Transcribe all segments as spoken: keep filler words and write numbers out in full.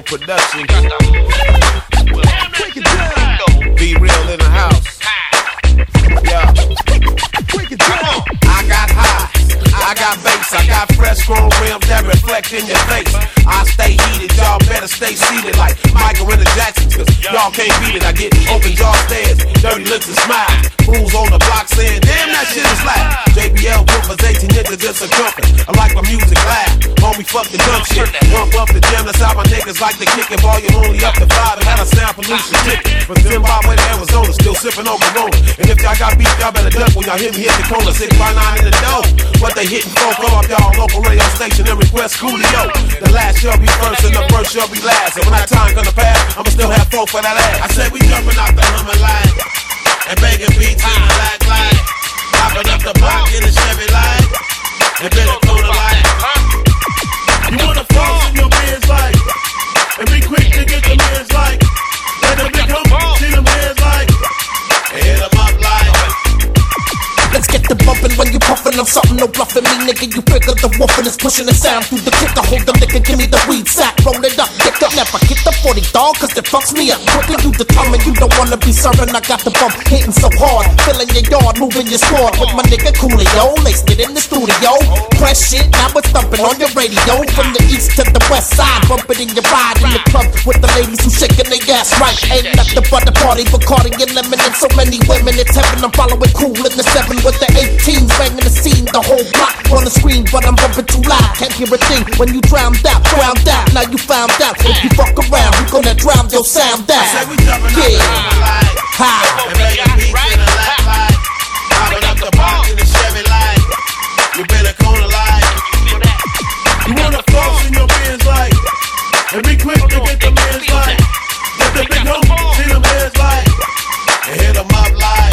Production. Break it down. Be real in the house. Yeah. Break it down. I got high. I got bass, I got fresh chrome rims that reflect in your face. I stay heated, y'all better stay seated like Michael and the Jacksons, cause y'all can't beat it. I get open jaw stares, dirty looks and smiles. Fools on the block saying, damn, that shit is loud. J B L Woofers, eighteen inches, just a comfort. I like my music loud, homie, fuck the dumb shit. Pump up the jam, that's how my niggas like to kick it. Volume only up to five, and had a sound pollution ticket. From Zimbabwe to Arizona, still sipping on Corona. And if y'all got beef, y'all better duck when y'all hit me, hit the corner. six by nine in the dough, what they hitting for? Call up y'all local radio station and request Coolio. The last shall be first and the first shall be last. And when that time gonna pass, I'ma still have folk for that ass. I said we jumping out the Hummer line and banging beats in the black line, hopping up the block in the Chevy line and been a corner line. You wanna floss in your Benz like and be quick to get the men's like. Let the big hump see them hands like and hit them up like. Let's get the bumpin' when you puffin'. I'm something, no bluffin' me, nigga. You figure the woofin' is pushin' the sound through the kicker. Hold the nigga, give me the weed sack, roll it up, dick up. Never get the forty dog, cause it fucks me up. Quicker you determine you don't wanna be serving. I got the bump hitting so hard, filling your yard, moving your squad with my nigga Coolio. Laced it in the studio, press shit, now it's thumping on your radio. From the east to the west side, bump it in your ride in the club with the ladies who shaking their ass right. Ain't nothing but the party, Bacardi and lemon and so many women. It's heaven, I'm following cool in the seven with the eighteen, banging the scene, the whole block on the screen, but I'm bumping too loud, can't hear a thing when you drowned out, drowned out. Now you found out, if you fuck around, we gonna drown your sound out. I said we jumping out yeah. the Hummer line and making beats in the black line, hopping up the block in the Chevy line. You been a corner line. You wanna floss in your Benz like and be quick to get the men's like. Let the big hump see them hands like and hit them up like.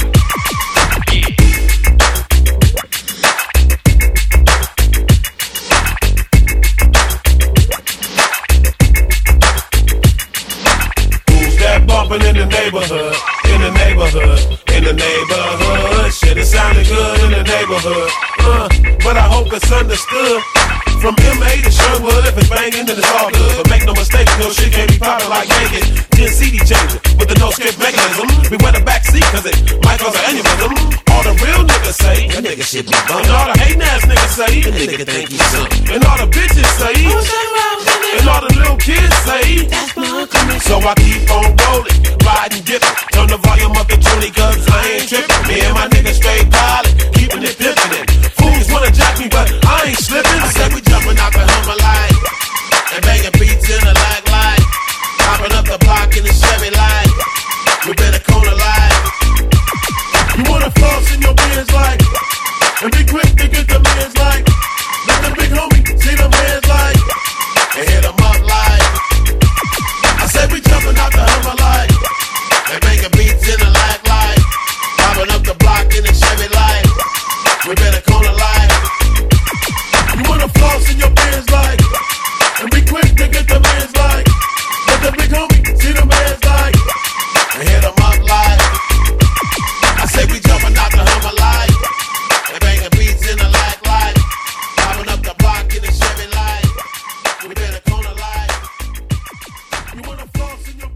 Bumping in the neighborhood, in the neighborhood, in the neighborhood. Shit, it sounded good in the neighborhood, uh, but I hope it's understood. From M A to Sherwood, if it's banging, then it's all good. But make no mistake, no shit can't be poppin' like Vegas. Then C D changer with the no skip mechanism. We wear the back seat cause it might cause an aneurysm. All the real niggas say, that nigga shit be bumpin'. And all the hatin' ass niggas say, the nigga think he's something. And all the bitches say, and all the little kids say, that's my coming. So I keep on rollin', riding, dippin'. Turn the volume up to twenty cause I ain't trippin'. Me and my niggas straight pilot, keepin' it pimpin'. Fools wanna jack me but I ain't slippin'. I said we jumping out the Hummer line and banging beats in the lag line, hopping up the block in the Chevy line. We been a corner line. You wanna floss in your Benz like and be quick to get the men's like. Let the big homie see them hands like and hit them up like. I said we jumping out the Hummer line and banging beats in the lag line, hopping up the block in the Chevy line. We been a corner line. You wanna floss in your Benz like and be quick to get the men's like. Let the big homie see them hands like and hit them up like. I say we jumping out the Hummer like and banging beats in the lag line, hopping up the block in the Chevy line. We been a corner line. You wanna floss in your